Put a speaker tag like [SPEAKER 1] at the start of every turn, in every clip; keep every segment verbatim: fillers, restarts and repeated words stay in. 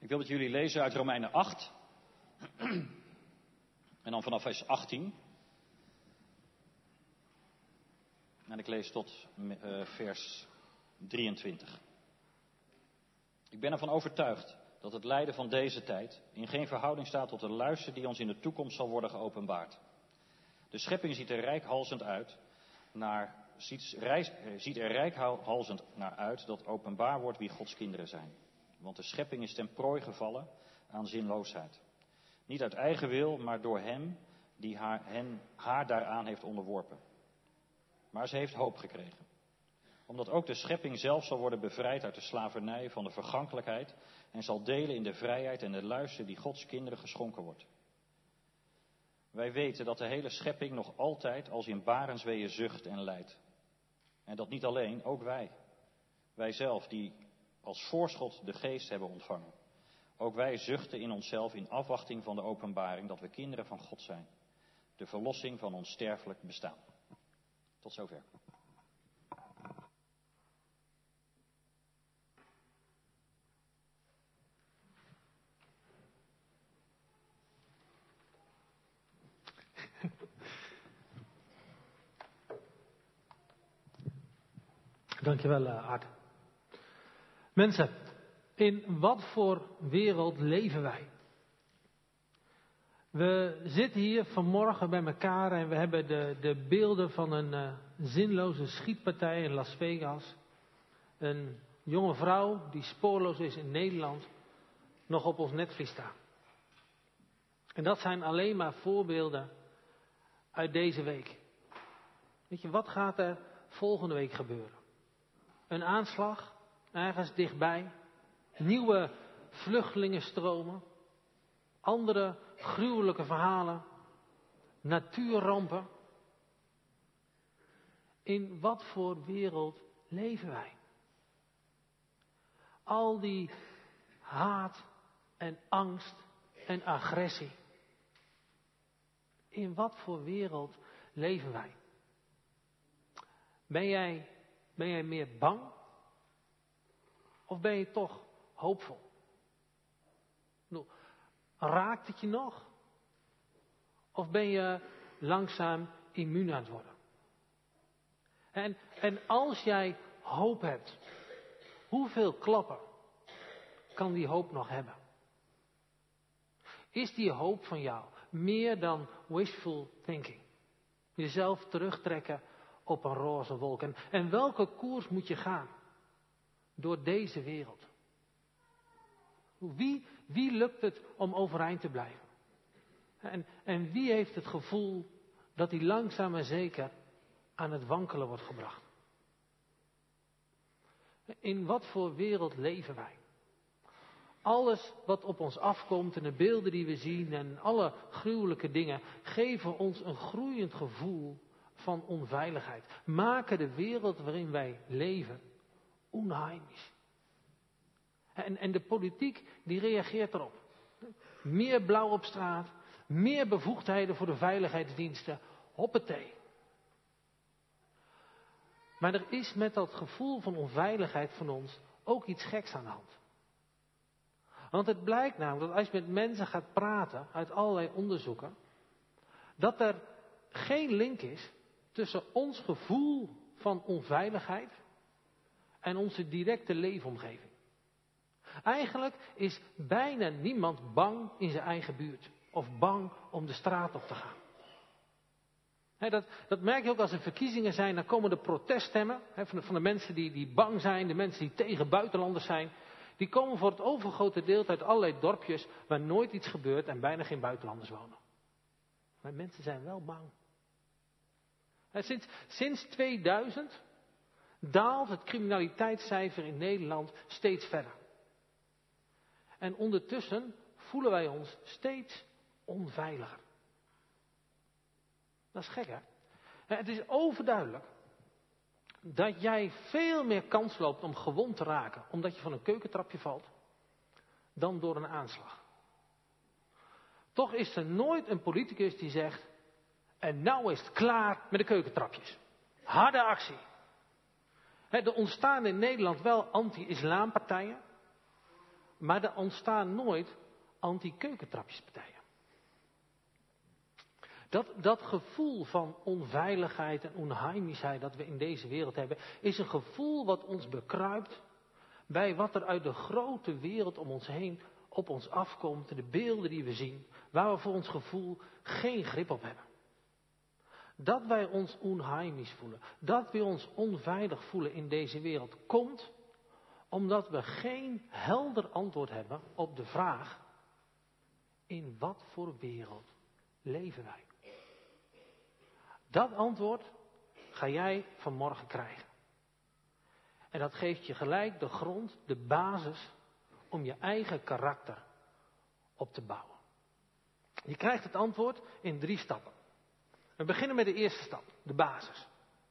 [SPEAKER 1] Ik wil met jullie lezen uit Romeinen acht. En dan vanaf vers achttien. En ik lees tot uh, vers drieëntwintig. Ik ben ervan overtuigd dat het lijden van deze tijd in geen verhouding staat tot de luister die ons in de toekomst zal worden geopenbaard. De schepping ziet er reikhalzend uit, naar, ziet, reis, ziet er reikhalzend naar uit dat openbaar wordt wie Gods kinderen zijn. Want de schepping is ten prooi gevallen aan zinloosheid. Niet uit eigen wil, maar door hem die haar, hen, haar daaraan heeft onderworpen. Maar ze heeft hoop gekregen. Omdat ook de schepping zelf zal worden bevrijd uit de slavernij van de vergankelijkheid en zal delen in de vrijheid en de luister die Gods kinderen geschonken wordt. Wij weten dat de hele schepping nog altijd als in barensweeën zucht en lijdt. En dat niet alleen, ook wij. Wij zelf die als voorschot de geest hebben ontvangen. Ook wij zuchten in onszelf in afwachting van de openbaring dat we kinderen van God zijn. De verlossing van ons sterfelijk bestaan. Tot zover.
[SPEAKER 2] Dankjewel, Art. Mensen, in wat voor wereld leven wij? We zitten hier vanmorgen bij elkaar en we hebben de, de beelden van een uh, zinloze schietpartij in Las Vegas. Een jonge vrouw die spoorloos is in Nederland nog op ons netvlies staan. En dat zijn alleen maar voorbeelden uit deze week. Weet je, wat gaat er volgende week gebeuren? Een aanslag, ergens dichtbij, nieuwe vluchtelingenstromen, andere gruwelijke verhalen, natuurrampen. In wat voor wereld leven wij? Al die haat en angst en agressie. In wat voor wereld leven wij? Ben jij, ben jij meer bang? Of ben je toch hoopvol? Nou, raakt het je nog? Of ben je langzaam immuun aan het worden? En, en als jij hoop hebt, hoeveel klappen kan die hoop nog hebben? Is die hoop van jou meer dan wishful thinking? Jezelf terugtrekken op een roze wolk. En, en welke koers moet je gaan door deze wereld? Wie, wie lukt het om overeind te blijven? En, en wie heeft het gevoel dat hij langzaam en zeker aan het wankelen wordt gebracht? In wat voor wereld leven wij? Alles wat op ons afkomt en de beelden die we zien en alle gruwelijke dingen geven ons een groeiend gevoel van onveiligheid. Maken de wereld waarin wij leven onheimisch. En, en de politiek die reageert erop. Meer blauw op straat, meer bevoegdheden voor de veiligheidsdiensten, hoppatee. Maar er is met dat gevoel van onveiligheid van ons ook iets geks aan de hand. Want het blijkt namelijk dat als je met mensen gaat praten uit allerlei onderzoeken, dat er geen link is tussen ons gevoel van onveiligheid en onze directe leefomgeving. Eigenlijk is bijna niemand bang in zijn eigen buurt of bang om de straat op te gaan. He, dat, dat merk je ook als er verkiezingen zijn, dan komen de proteststemmen he, van, de, van de mensen die, die bang zijn, de mensen die tegen buitenlanders zijn. Die komen voor het overgrote deel uit allerlei dorpjes waar nooit iets gebeurt en bijna geen buitenlanders wonen. Maar mensen zijn wel bang. He, sinds, sinds tweeduizend daalt het criminaliteitscijfer in Nederland steeds verder. En ondertussen voelen wij ons steeds onveiliger. Dat is gek, hè? Het is overduidelijk dat jij veel meer kans loopt om gewond te raken, omdat je van een keukentrapje valt, dan door een aanslag. Toch is er nooit een politicus die zegt, en nou is het klaar met de keukentrapjes. Harde actie. Er ontstaan in Nederland wel anti-islampartijen. Maar er ontstaan nooit anti-keukentrapjespartijen. Dat, dat gevoel van onveiligheid en onheimischheid dat we in deze wereld hebben, is een gevoel wat ons bekruipt bij wat er uit de grote wereld om ons heen op ons afkomt, de beelden die we zien, waar we voor ons gevoel geen grip op hebben. Dat wij ons onheimisch voelen, dat we ons onveilig voelen in deze wereld, komt omdat we geen helder antwoord hebben op de vraag: in wat voor wereld leven wij? Dat antwoord ga jij vanmorgen krijgen. En dat geeft je gelijk de grond, de basis om je eigen karakter op te bouwen. Je krijgt het antwoord in drie stappen. We beginnen met de eerste stap, de basis.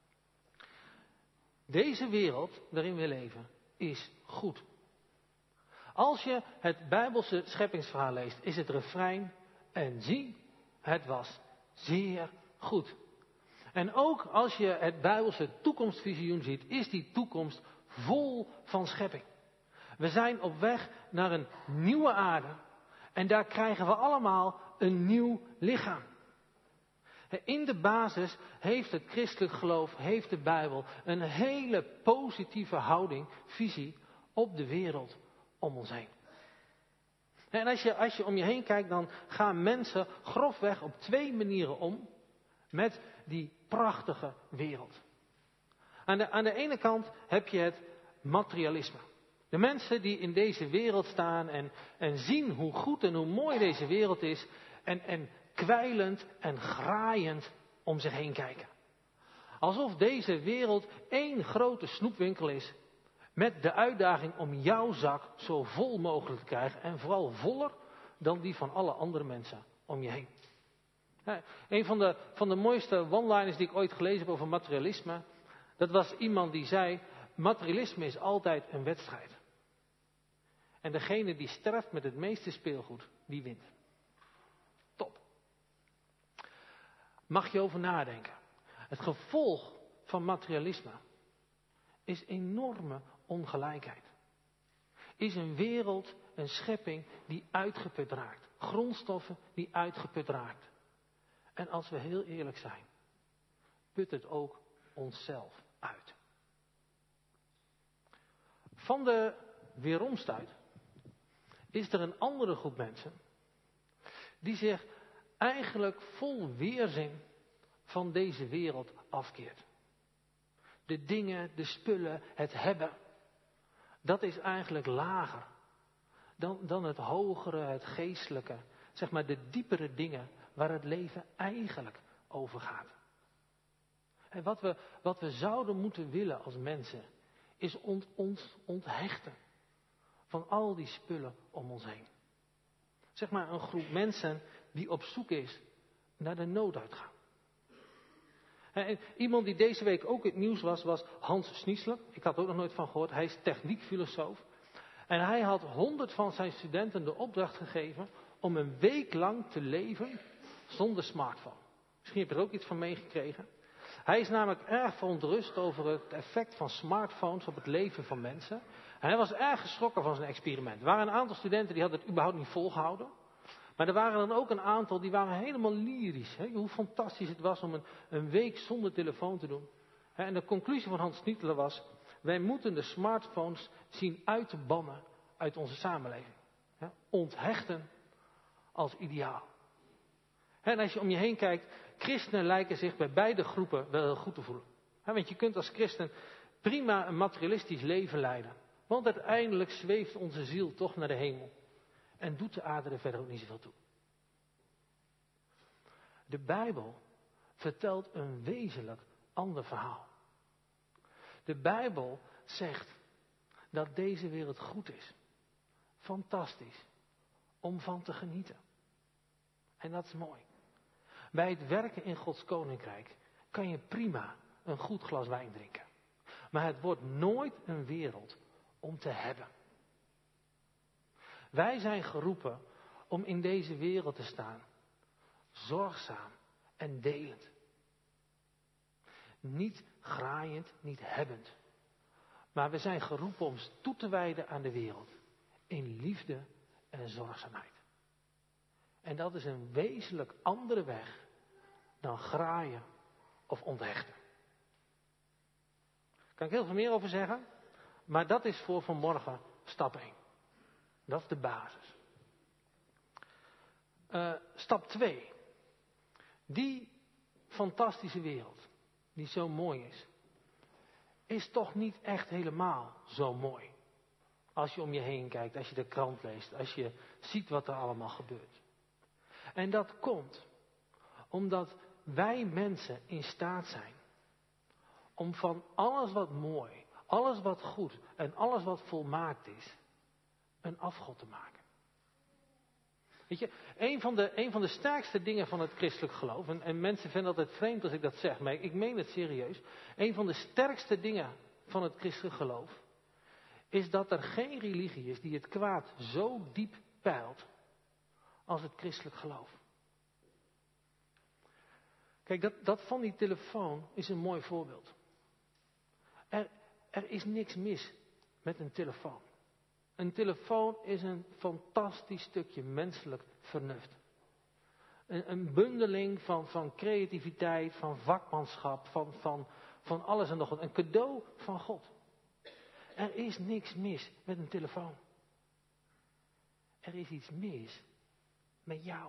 [SPEAKER 2] Deze wereld waarin we leven is goed. Als je het Bijbelse scheppingsverhaal leest, is het refrein: en zie, het was zeer goed. En ook als je het Bijbelse toekomstvisioen ziet, is die toekomst vol van schepping. We zijn op weg naar een nieuwe aarde en daar krijgen we allemaal een nieuw lichaam. In de basis heeft het christelijk geloof, heeft de Bijbel een hele positieve houding, visie op de wereld om ons heen. En als je, als je om je heen kijkt, dan gaan mensen grofweg op twee manieren om met die prachtige wereld. Aan de, aan de ene kant heb je het materialisme. De mensen die in deze wereld staan en, en zien hoe goed en hoe mooi deze wereld is en, en kwijlend en graaiend om zich heen kijken. Alsof deze wereld één grote snoepwinkel is met de uitdaging om jouw zak zo vol mogelijk te krijgen en vooral voller dan die van alle andere mensen om je heen. Ja, een van de, van de mooiste one-liners die ik ooit gelezen heb over materialisme, dat was iemand die zei: materialisme is altijd een wedstrijd. En degene die sterft met het meeste speelgoed, die wint. Top. Mag je over nadenken. Het gevolg van materialisme is enorme ongelijkheid. Is een wereld, een schepping die uitgeput raakt. Grondstoffen die uitgeput raakt. En als we heel eerlijk zijn, put het ook onszelf uit. Van de weeromstuit is er een andere groep mensen die zich eigenlijk vol weerzin van deze wereld afkeert. De dingen, de spullen, het hebben, dat is eigenlijk lager dan, dan het hogere, het geestelijke, zeg maar de diepere dingen waar het leven eigenlijk over gaat. En wat we, wat we zouden moeten willen als mensen is ont, ons onthechten van al die spullen om ons heen. Zeg maar een groep mensen die op zoek is naar de nooduitgang. En iemand die deze week ook in het nieuws was, was Hans Sniesler. Ik had er ook nog nooit van gehoord. Hij is techniekfilosoof. En hij had honderd van zijn studenten de opdracht gegeven om een week lang te leven zonder smartphone. Misschien heb je er ook iets van meegekregen. Hij is namelijk erg verontrust over het effect van smartphones op het leven van mensen. En hij was erg geschrokken van zijn experiment. Er waren een aantal studenten die hadden het überhaupt niet volgehouden. Maar er waren dan ook een aantal die waren helemaal lyrisch. Hè? Hoe fantastisch het was om een, een week zonder telefoon te doen. En de conclusie van Hans Sniesler was: wij moeten de smartphones zien uit te bannen uit onze samenleving. Hè? Onthechten als ideaal. En als je om je heen kijkt, christenen lijken zich bij beide groepen wel heel goed te voelen. Want je kunt als christen prima een materialistisch leven leiden. Want uiteindelijk zweeft onze ziel toch naar de hemel. En doet de aarde er verder ook niet zoveel toe. De Bijbel vertelt een wezenlijk ander verhaal. De Bijbel zegt dat deze wereld goed is. Fantastisch. Om van te genieten. En dat is mooi. Bij het werken in Gods koninkrijk kan je prima een goed glas wijn drinken. Maar het wordt nooit een wereld om te hebben. Wij zijn geroepen om in deze wereld te staan. Zorgzaam en delend. Niet graaiend, niet hebbend. Maar we zijn geroepen om ons toe te wijden aan de wereld. in liefde en zorgzaamheid. En dat is een wezenlijk andere weg dan graaien of onthechten. Daar kan ik heel veel meer over zeggen, maar dat is voor vanmorgen stap één. Dat is de basis. Uh, stap twee. Die fantastische wereld, die zo mooi is, is toch niet echt helemaal zo mooi. Als je om je heen kijkt, als je de krant leest, als je ziet wat er allemaal gebeurt. En dat komt omdat wij mensen in staat zijn om van alles wat mooi, alles wat goed en alles wat volmaakt is, een afgod te maken. Weet je, een van de, een van de sterkste dingen van het christelijk geloof, en, en mensen vinden het altijd vreemd als ik dat zeg, maar ik meen het serieus. Een van de sterkste dingen van het christelijk geloof, is dat er geen religie is die het kwaad zo diep peilt als het christelijk geloof. Kijk, dat, dat van die telefoon is een mooi voorbeeld. Er, er is niks mis met een telefoon. Een telefoon is een fantastisch stukje menselijk vernuft. Een, een bundeling van, van creativiteit, van vakmanschap, van, van, van alles en nog wat. Een cadeau van God. Er is niks mis met een telefoon. Er is iets mis met jou.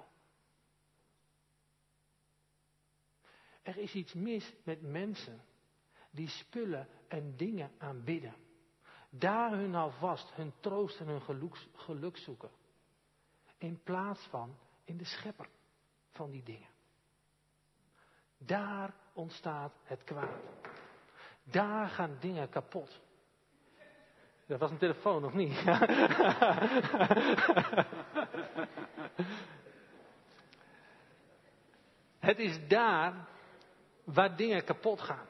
[SPEAKER 2] Er is iets mis met mensen die spullen en dingen aanbidden. Daar hun alvast hun troost en hun geluk, geluk zoeken. In plaats van in de schepper van die dingen. Daar ontstaat het kwaad. Daar gaan dingen kapot. Dat was een telefoon, of niet? Het is daar waar dingen kapot gaan.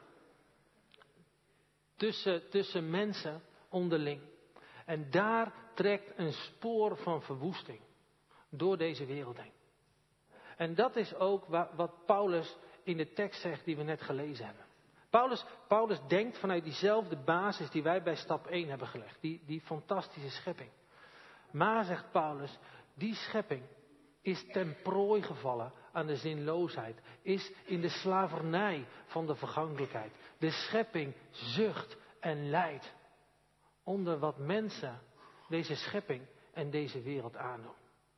[SPEAKER 2] Tussen, tussen mensen onderling. En daar trekt een spoor van verwoesting door deze wereld heen. En dat is ook wat, wat Paulus in de tekst zegt die we net gelezen hebben. Paulus, Paulus denkt vanuit diezelfde basis die wij bij stap één hebben gelegd. Die, die fantastische schepping. Maar, zegt Paulus, die schepping is ten prooi gevallen aan de zinloosheid. Is in de slavernij van de vergankelijkheid. De schepping zucht en lijdt onder wat mensen deze schepping en deze wereld aandoen.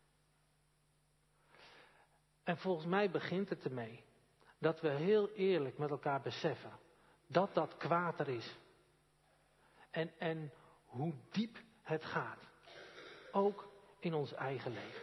[SPEAKER 2] En volgens mij begint het ermee dat we heel eerlijk met elkaar beseffen dat dat kwaad er is. En, en hoe diep het gaat. Ook in ons eigen leven.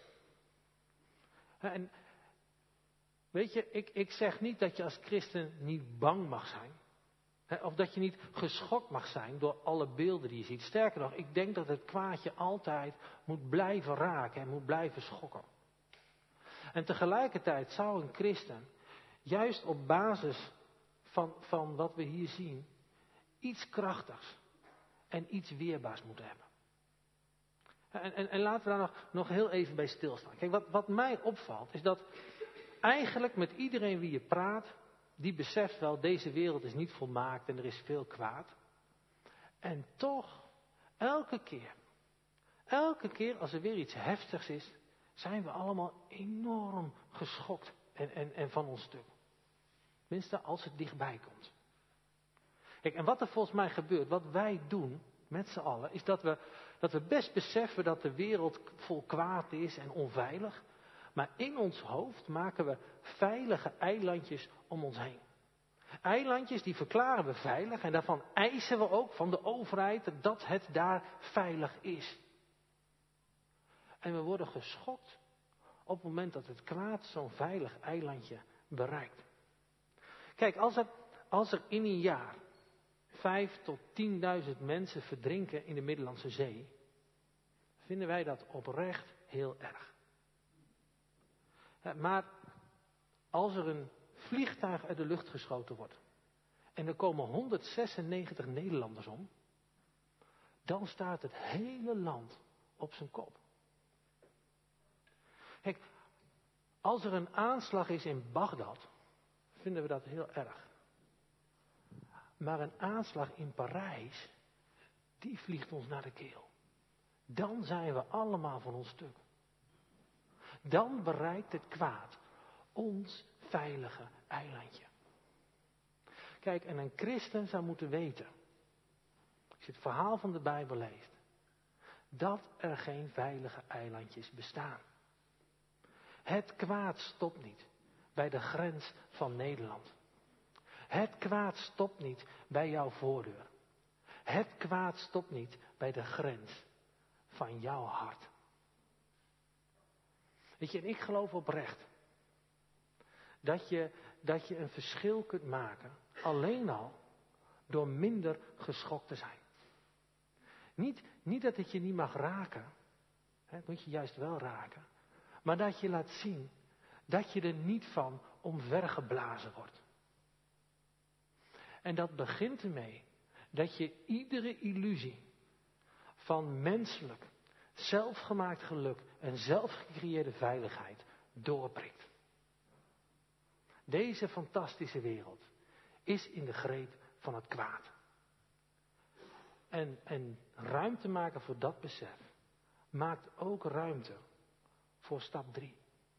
[SPEAKER 2] En weet je, ik, ik zeg niet dat je als christen niet bang mag zijn. Of dat je niet geschokt mag zijn door alle beelden die je ziet. Sterker nog, ik denk dat het kwaadje altijd moet blijven raken en moet blijven schokken. En tegelijkertijd zou een christen, juist op basis van, van wat we hier zien, iets krachtigs en iets weerbaars moeten hebben. En, en, en laten we daar nog, nog heel even bij stilstaan. Kijk, wat, wat mij opvalt is dat eigenlijk met iedereen wie je praat, die beseft wel, deze wereld is niet volmaakt en er is veel kwaad. En toch, elke keer, elke keer als er weer iets heftigs is, zijn we allemaal enorm geschokt en, en, en van ons stuk. Tenminste, als het dichtbij komt. Kijk, en wat er volgens mij gebeurt, wat wij doen met z'n allen, is dat we, dat we best beseffen dat de wereld vol kwaad is en onveilig. Maar in ons hoofd maken we veilige eilandjes om ons heen. Eilandjes die verklaren we veilig en daarvan eisen we ook van de overheid dat het daar veilig is. En we worden geschokt op het moment dat het kwaad zo'n veilig eilandje bereikt. Kijk, als er, als er in een jaar vijf tot tienduizend mensen verdrinken in de Middellandse Zee, vinden wij dat oprecht heel erg. Maar als er een vliegtuig uit de lucht geschoten wordt en er komen honderdzesennegentig Nederlanders om, dan staat het hele land op zijn kop. Kijk, als er een aanslag is in Bagdad, vinden we dat heel erg. Maar een aanslag in Parijs, die vliegt ons naar de keel. dan zijn we allemaal van ons stuk. Dan bereikt het kwaad ons veilige eilandje. Kijk, en een christen zou moeten weten, als je het verhaal van de Bijbel leest, dat er geen veilige eilandjes bestaan. Het kwaad stopt niet bij de grens van Nederland. Het kwaad stopt niet bij jouw voordeur. Het kwaad stopt niet bij de grens van jouw hart. Weet je, en ik geloof oprecht dat je, dat je een verschil kunt maken, alleen al door minder geschokt te zijn. Niet, niet dat het je niet mag raken, hè, dat moet je juist wel raken, maar dat je laat zien dat je er niet van omvergeblazen wordt. En dat begint ermee dat je iedere illusie van menselijk, zelfgemaakt geluk en zelfgecreëerde veiligheid doorprikt. Deze fantastische wereld is in de greep van het kwaad. En, en ruimte maken voor dat besef maakt ook ruimte voor stap drie.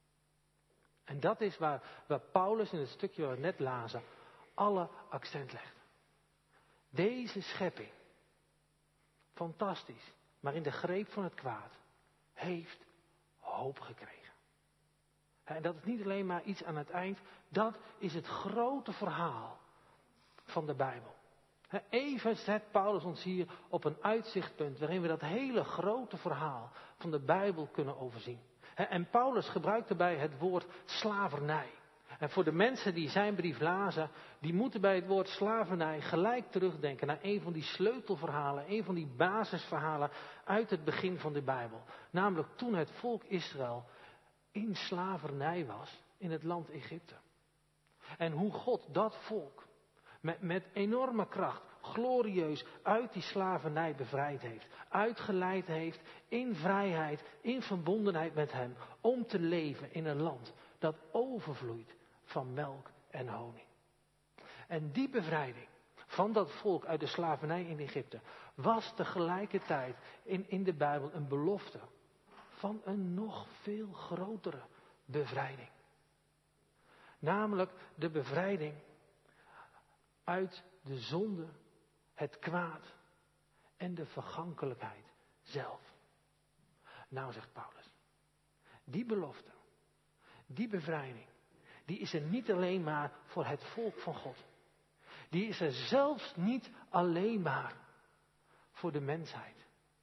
[SPEAKER 2] En dat is waar, waar Paulus in het stukje waar we net lazen alle accent legt. Deze schepping, fantastisch, maar in de greep van het kwaad, heeft hoop gekregen. En dat is niet alleen maar iets aan het eind, dat is het grote verhaal van de Bijbel. Even zet Paulus ons hier op een uitzichtpunt waarin we dat hele grote verhaal van de Bijbel kunnen overzien. En Paulus gebruikt daarbij het woord slavernij. En voor de mensen die zijn brief lazen, die moeten bij het woord slavernij gelijk terugdenken naar een van die sleutelverhalen, een van die basisverhalen uit het begin van de Bijbel. Namelijk toen het volk Israël in slavernij was in het land Egypte. En hoe God dat volk met, met enorme kracht, glorieus uit die slavernij bevrijd heeft. Uitgeleid heeft in vrijheid, in verbondenheid met hem. Om te leven in een land dat overvloeit van melk en honing. En die bevrijding van dat volk uit de slavernij in Egypte was tegelijkertijd in, in de Bijbel een belofte van een nog veel grotere bevrijding. Namelijk de bevrijding uit de zonde, het kwaad en de vergankelijkheid zelf. Nou, zegt Paulus, die belofte, die bevrijding, die is er niet alleen maar voor het volk van God. Die is er zelfs niet alleen maar voor de mensheid.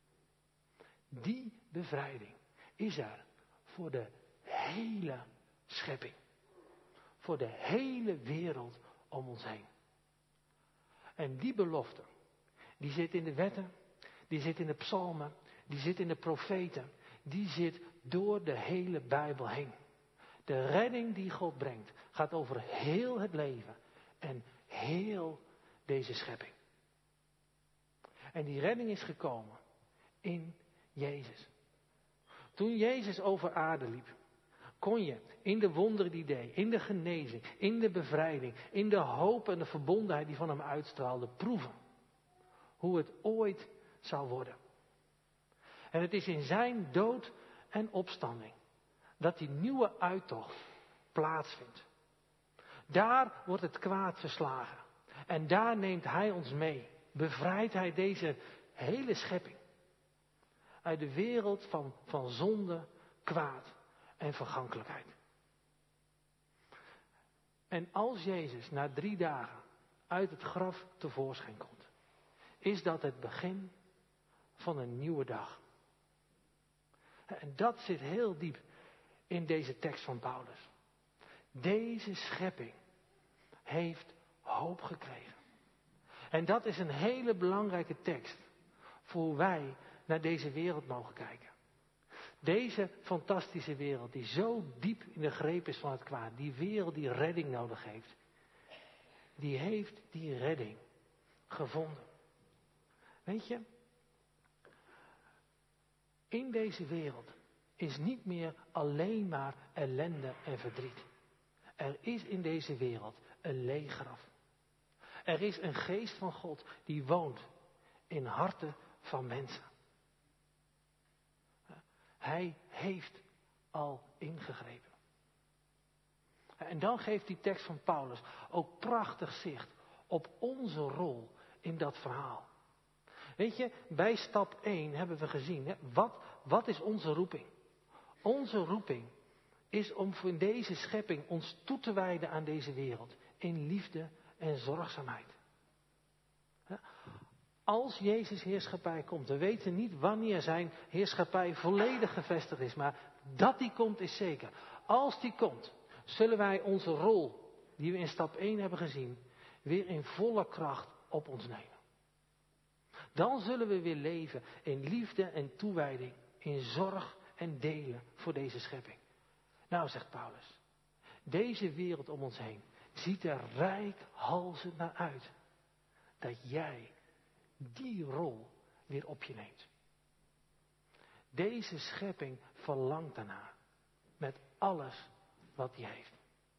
[SPEAKER 2] Die bevrijding is er voor de hele schepping. Voor de hele wereld om ons heen. En die belofte, die zit in de wetten, die zit in de psalmen, die zit in de profeten, die zit door de hele Bijbel heen. De redding die God brengt, gaat over heel het leven en heel deze schepping. En die redding is gekomen in Jezus. Toen Jezus over aarde liep, kon je in de wonderen die deed, in de genezing, in de bevrijding, in de hoop en de verbondenheid die van hem uitstraalde, proeven hoe het ooit zou worden. En het is in zijn dood en opstanding dat die nieuwe uittocht plaatsvindt. Daar wordt het kwaad verslagen. En daar neemt hij ons mee. Bevrijdt hij deze hele schepping. Uit de wereld van, van zonde, kwaad en vergankelijkheid. En als Jezus na drie dagen uit het graf tevoorschijn komt, is dat het begin van een nieuwe dag. En dat zit heel diep in deze tekst van Paulus. Deze schepping heeft hoop gekregen. En dat is een hele belangrijke tekst voor hoe wij naar deze wereld mogen kijken. Deze fantastische wereld die zo diep in de greep is van het kwaad. Die wereld die redding nodig heeft. Die heeft die redding gevonden. Weet je? In deze wereld is niet meer alleen maar ellende en verdriet. Er is in deze wereld een leeg graf. Er is een geest van God die woont in harten van mensen. Hij heeft al ingegrepen. En dan geeft die tekst van Paulus ook prachtig zicht op onze rol in dat verhaal. Weet je, bij stap één hebben we gezien, hè, wat, wat is onze roeping? Onze roeping is om in deze schepping ons toe te wijden aan deze wereld. In liefde en zorgzaamheid. Als Jezus' heerschappij komt, we weten niet wanneer zijn heerschappij volledig gevestigd is, maar dat die komt is zeker. Als die komt, zullen wij onze rol, die we in stap één hebben gezien, weer in volle kracht op ons nemen. Dan zullen we weer leven in liefde en toewijding, in zorg en delen voor deze schepping. Nou, zegt Paulus, deze wereld om ons heen ziet er reikhalzend naar uit dat jij die rol weer op je neemt. Deze schepping verlangt daarna met alles wat hij heeft.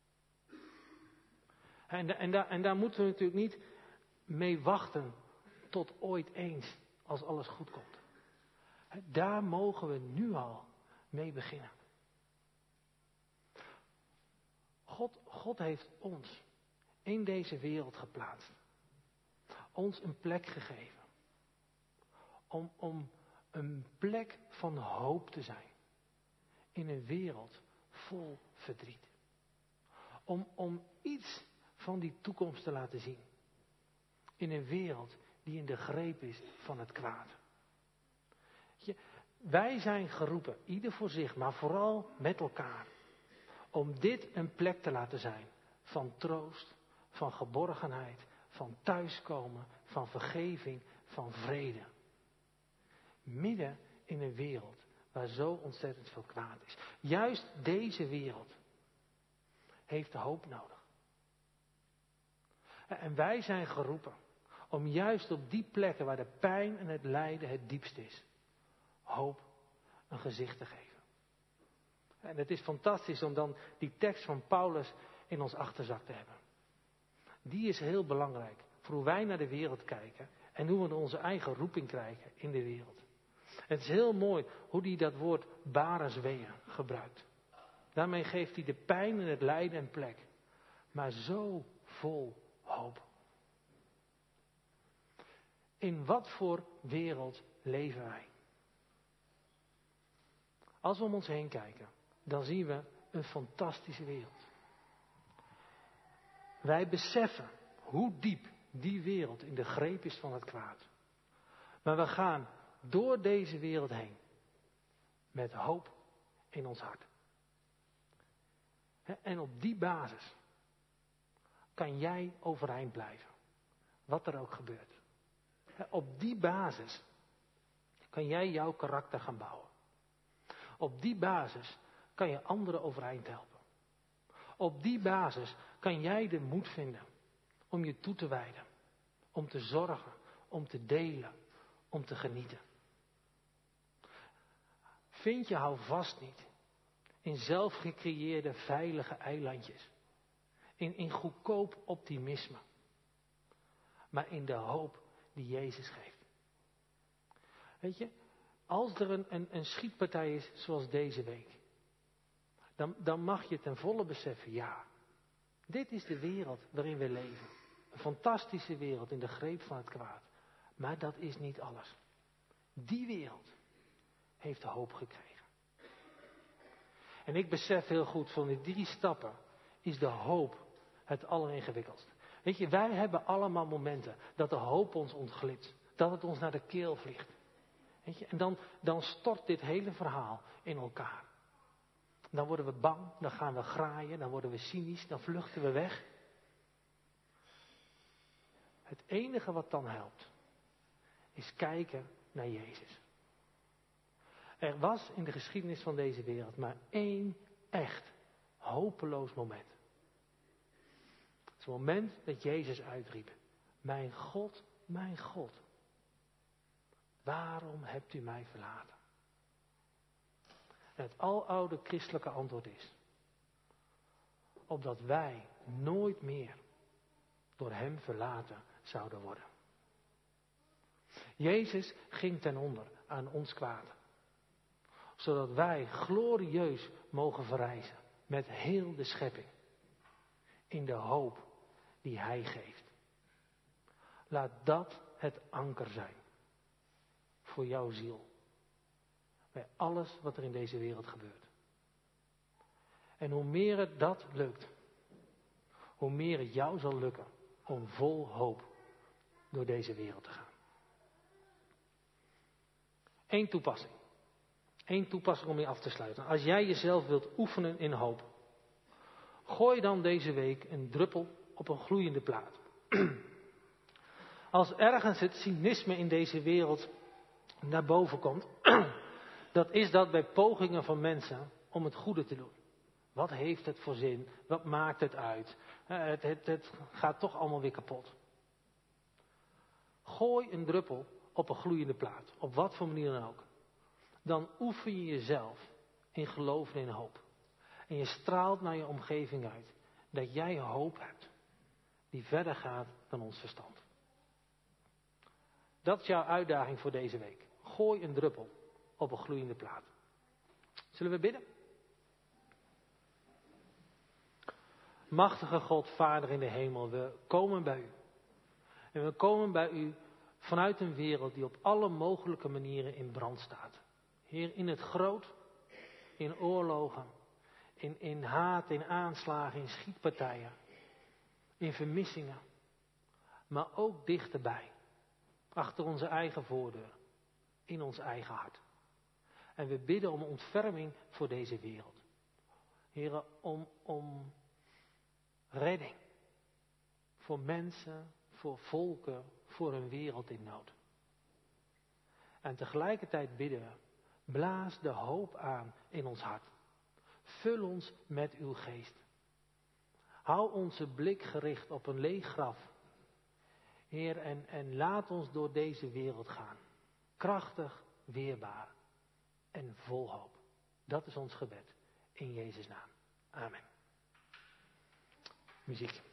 [SPEAKER 2] En, en, daar, en daar moeten we natuurlijk niet mee wachten tot ooit eens als alles goed komt. Daar mogen we nu al mee beginnen. God, God heeft ons in deze wereld geplaatst. Ons een plek gegeven. Om, om een plek van hoop te zijn. In een wereld vol verdriet. Om, om iets van die toekomst te laten zien. In een wereld die in de greep is van het kwaad. Je, wij zijn geroepen, ieder voor zich, maar vooral met elkaar. Om dit een plek te laten zijn van troost, van geborgenheid, van thuiskomen, van vergeving, van vrede. Midden in een wereld waar zo ontzettend veel kwaad is. Juist deze wereld heeft hoop nodig. En wij zijn geroepen om juist op die plekken waar de pijn en het lijden het diepst is, hoop een gezicht te geven. En het is fantastisch om dan die tekst van Paulus in ons achterzak te hebben. Die is heel belangrijk voor hoe wij naar de wereld kijken en hoe we onze eigen roeping krijgen in de wereld. Het is heel mooi hoe hij dat woord baresweeën gebruikt. Daarmee geeft hij de pijn en het lijden een plek. Maar zo vol hoop. In wat voor wereld leven wij? Als we om ons heen kijken, dan zien we een fantastische wereld. Wij beseffen hoe diep die wereld in de greep is van het kwaad. Maar we gaan door deze wereld heen met hoop in ons hart. En op die basis kan jij overeind blijven, wat er ook gebeurt. Op die basis kan jij jouw karakter gaan bouwen. Op die basis kan je anderen overeind helpen. Op die basis kan jij de moed vinden om je toe te wijden. Om te zorgen, om te delen, om te genieten. Vind je hou vast niet in zelfgecreëerde veilige eilandjes. In, in goedkoop optimisme. Maar in de hoop die Jezus geeft. Weet je, als er een, een, een schietpartij is zoals deze week. Dan, dan mag je ten volle beseffen, ja, dit is de wereld waarin we leven. Een fantastische wereld in de greep van het kwaad. Maar dat is niet alles. Die wereld heeft hoop gekregen. En ik besef heel goed, van die drie stappen is de hoop het alleringewikkeldst. Weet je, wij hebben allemaal momenten dat de hoop ons ontglipt. Dat het ons naar de keel vliegt. Weet je, en dan, dan stort dit hele verhaal in elkaar. Dan worden we bang, dan gaan we graaien, dan worden we cynisch, dan vluchten we weg. Het enige wat dan helpt, is kijken naar Jezus. Er was in de geschiedenis van deze wereld maar één echt hopeloos moment. Het is het moment dat Jezus uitriep: mijn God, mijn God, waarom hebt u mij verlaten? En het aloude christelijke antwoord is: opdat wij nooit meer door hem verlaten zouden worden. Jezus ging ten onder aan ons kwaad. Zodat wij glorieus mogen verrijzen met heel de schepping. In de hoop die Hij geeft. Laat dat het anker zijn. Voor jouw ziel. Bij alles wat er in deze wereld gebeurt. En hoe meer het dat lukt. Hoe meer het jou zal lukken om vol hoop door deze wereld te gaan. Eén toepassing. Eén toepassing om je af te sluiten. Als jij jezelf wilt oefenen in hoop. Gooi dan deze week een druppel op een gloeiende plaat. Als ergens het cynisme in deze wereld naar boven komt. Dat is dat bij pogingen van mensen om het goede te doen. Wat heeft het voor zin? Wat maakt het uit? Het, het, het gaat toch allemaal weer kapot. Gooi een druppel op een gloeiende plaat. Op wat voor manier dan ook. Dan oefen je jezelf in geloof en in hoop. En je straalt naar je omgeving uit. Dat jij hoop hebt. Die verder gaat dan ons verstand. Dat is jouw uitdaging voor deze week. Gooi een druppel op een gloeiende plaat. Zullen we bidden? Machtige God, Vader in de hemel, we komen bij u. En we komen bij u vanuit een wereld die op alle mogelijke manieren in brand staat. Heer, in het groot, in oorlogen, in, in haat, in aanslagen, in schietpartijen, in vermissingen. Maar ook dichterbij, achter onze eigen voordeur, in ons eigen hart. En we bidden om ontferming voor deze wereld. Heer, om, om redding. Voor mensen, voor volken, voor een wereld in nood. En tegelijkertijd bidden we, blaas de hoop aan in ons hart. Vul ons met uw geest. Hou onze blik gericht op een leeg graf. Heer, en, en laat ons door deze wereld gaan. Krachtig, weerbaar en vol hoop. Dat is ons gebed. In Jezus' naam. Amen. Muziek.